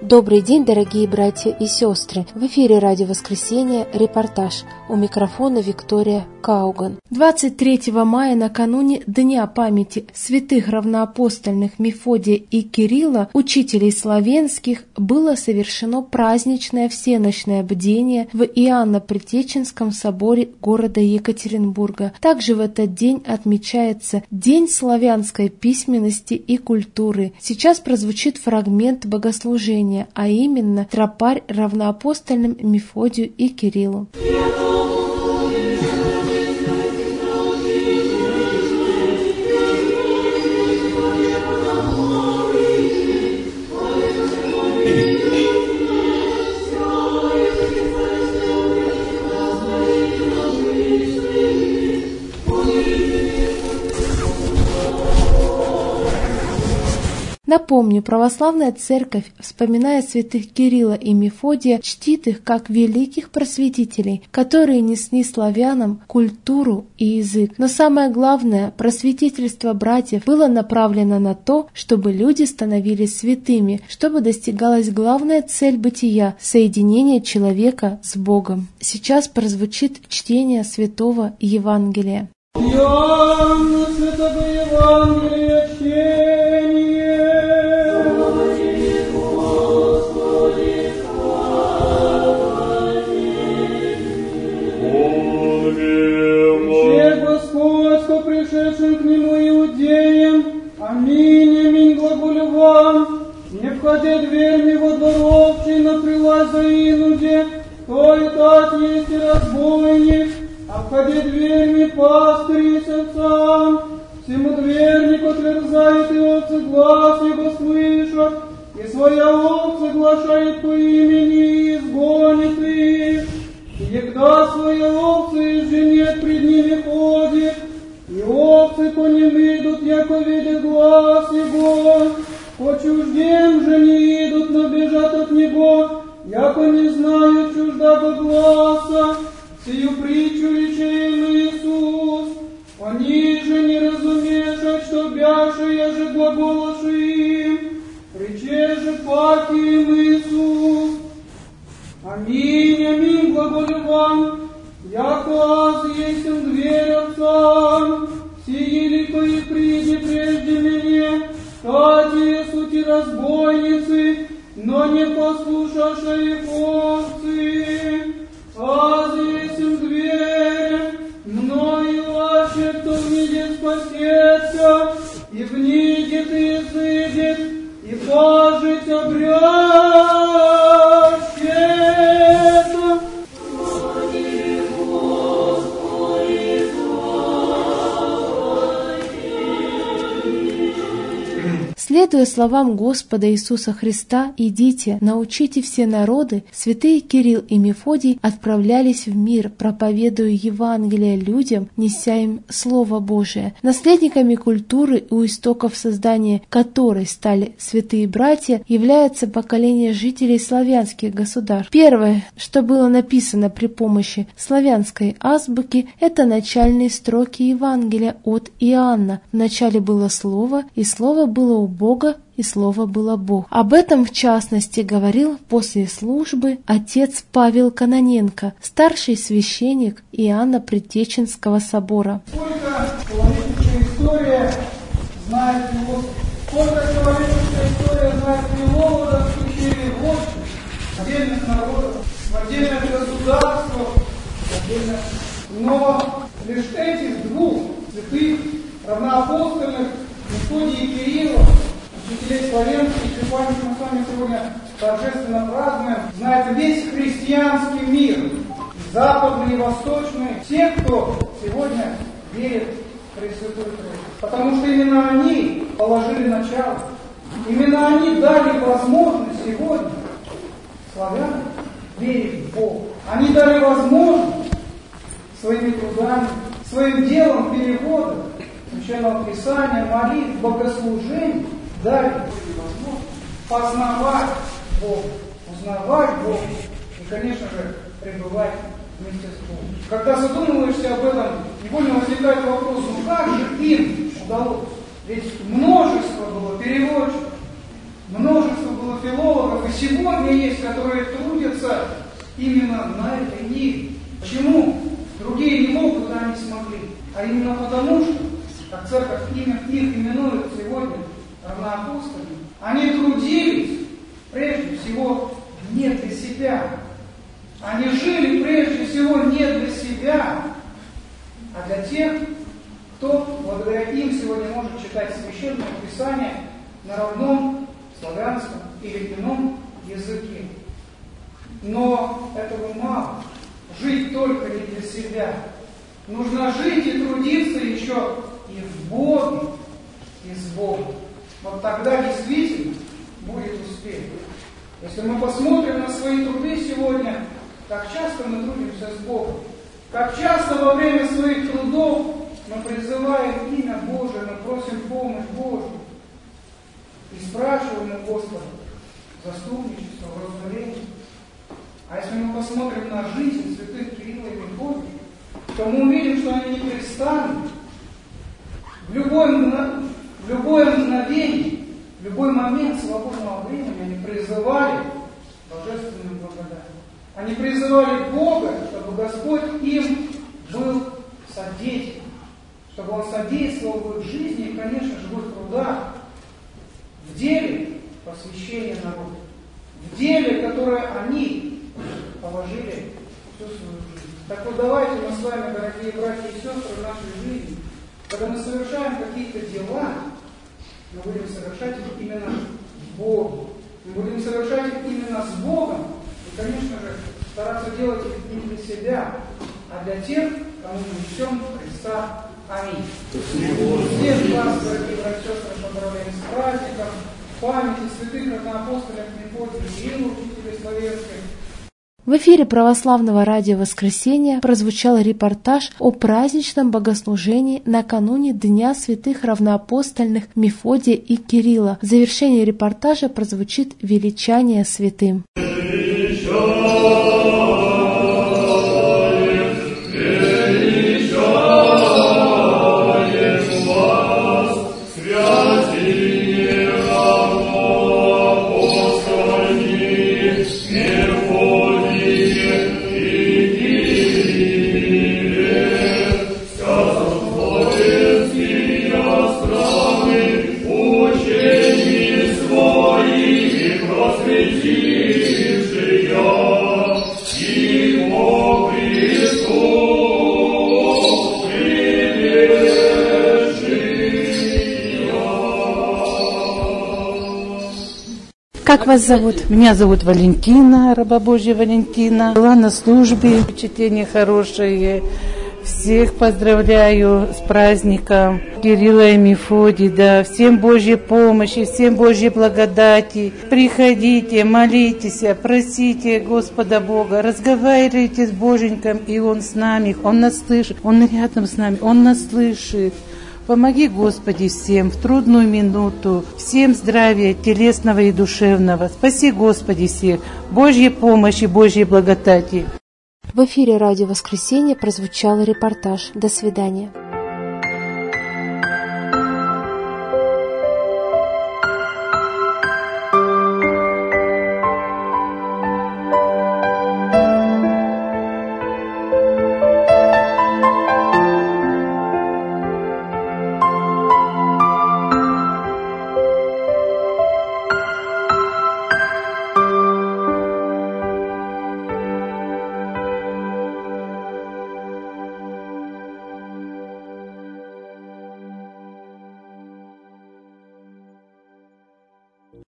Добрый день, дорогие братья и сестры! В эфире «Радио Воскресенье» репортаж. У микрофона Виктория Кауган. 23 мая, накануне Дня памяти святых равноапостольных Мефодия и Кирилла, учителей славянских, было совершено праздничное всенощное бдение в Иоанно-Предтеченском соборе города Екатеринбурга. Также в этот день отмечается День славянской письменности и культуры. Сейчас прозвучит фрагмент богослужения, а именно тропарь равноапостольным Мефодию и Кириллу. Напомню, православная церковь, вспоминая святых Кирилла и Мефодия, чтит их как великих просветителей, которые несли славянам культуру и язык. Но самое главное, просветительство братьев было направлено на то, чтобы люди становились святыми, чтобы достигалась главная цель бытия – соединение человека с Богом. Сейчас прозвучит чтение Святого Евангелия. Иоанна, Святого Евангелия, чтение. Пришедшим к нему иудеям, аминь, аминь, глаголю вам, не входи дверьми во дворовчий, но прилазь за инуде, то и так есть и разбойник, а входи дверьми пастыри сердцам, всему дверник отверзает и овцы глаз его слышат, и своя овцы глашает по имени и изгонит их, и егда своя овцы изженет пред ними ходит, и овцы по ним идут, яко видят глаз его, по чуждем же не идут, но бежат от него, яко не знают чуждого гласа. Сию притчу рече им Иисус, они же не разумеют, что бяше я же глаголоши им, рече же паки им Иисус. Аминь, аминь, глаголю вам, яко аз есмь дверь отцам, сии лико и приди прежде меня, татие сути разбойницы, но не послушаша их овцы. Аз есмь дверь, мною лаще, кто видит, спасется, и внидит и изыдет, и пожить обрящется. Следуя словам Господа Иисуса Христа, «Идите, научите все народы», святые Кирилл и Мефодий отправлялись в мир, проповедуя Евангелие людям, неся им Слово Божие. Наследниками культуры, у истоков создания которой стали святые братья, является поколение жителей славянских государств. Первое, что было написано при помощи славянской азбуки, это начальные строки Евангелия от Иоанна. Вначале было Слово, и Слово было у Бога, и Слово было Бог. Об этом, в частности, говорил после службы отец Павел Кононенко, старший священник Иоанна-Предтеченского собора. Сколько человеческая история знает его, сколько человеческая история знает филологов и переводчиков отдельных народов, в отдельных государствах, но лишь этих двух святых равноапостольных Мефодия и Кирилла, учителей славянских, чью память мы с вами сегодня торжественно празднуем, знает весь христианский мир, западный и восточный, все, кто сегодня верит в Пресвятую Троицу. Потому что именно они положили начало, именно они дали возможность сегодня славянам верить в Бога. Они дали возможность своими трудами, своим делом перевода Священного Писания, молитв, богослужений, дали возможность познавать Бога, узнавать Бога и, конечно же, пребывать вместе с Богом. Когда задумываешься об этом, невольно возникает вопрос, ну как же им удалось? Ведь множество было переводчиков, множество было филологов и сегодня есть, которые трудятся именно на этой ниве. Почему другие не могут, а они смогли? А именно потому, что, как церковь их именует сегодня равноапостольными, они трудились прежде всего не для себя. Они жили прежде всего не для себя, а для тех, кто благодаря им сегодня может читать Священное Писание на родном славянском или ином языке. Но этого мало. Жить только не для себя. Нужно жить и трудиться еще и в Боге, и с Богом. Вот тогда действительно будет успех. Если мы посмотрим на свои труды сегодня, как часто мы трудимся с Богом, как часто во время своих трудов мы призываем имя Божие, мы просим помощь Божию и спрашиваем у Господа заступничество, вразумление. А если мы посмотрим на жизнь святых Кирилла и Мефодия, то мы увидим, что они непрестанны. В любое мгновение, в любой момент свободного времени они призывали божественную благодать. Они призывали Бога, чтобы Господь им был содействием, чтобы Он содействовал в их жизни и, конечно же, в их трудах, в деле посвящения народа, в деле, которое они положили всю свою жизнь. Так вот, давайте мы с вами, дорогие братья и сестры, в нашей жизни, когда мы совершаем какие-то дела, мы будем совершать их именно с Богом. Мы будем совершать их именно с Богом, и, конечно же, стараться делать их не для себя, а для тех, кому мы несем Христа. Аминь. Всех вас, дорогие братья и сестры, поздравляем с праздником, в памяти святых равноапостольных Мефодия и Кирилла, учителей славянской. В эфире Православного радио «Воскресенье» прозвучал репортаж о праздничном богослужении накануне Дня святых равноапостольных Мефодия и Кирилла. В завершении репортажа прозвучит величание святым. Как вас зовут? Меня зовут Валентина, раба Божья Валентина. Была на службе, впечатление хорошее. Всех поздравляю с праздником Кирилла и Мефодия. Да, всем Божьей помощи, всем Божьей благодати. Приходите, молитесь, просите Господа Бога, разговаривайте с Боженьком, и Он с нами, Он нас слышит, Он рядом с нами, Он нас слышит. Помоги, Господи, всем в трудную минуту, всем здравия телесного и душевного. Спаси, Господи, всех, Божьей помощи, Божьей благодати. В эфире радио «Воскресенье» прозвучал репортаж. До свидания.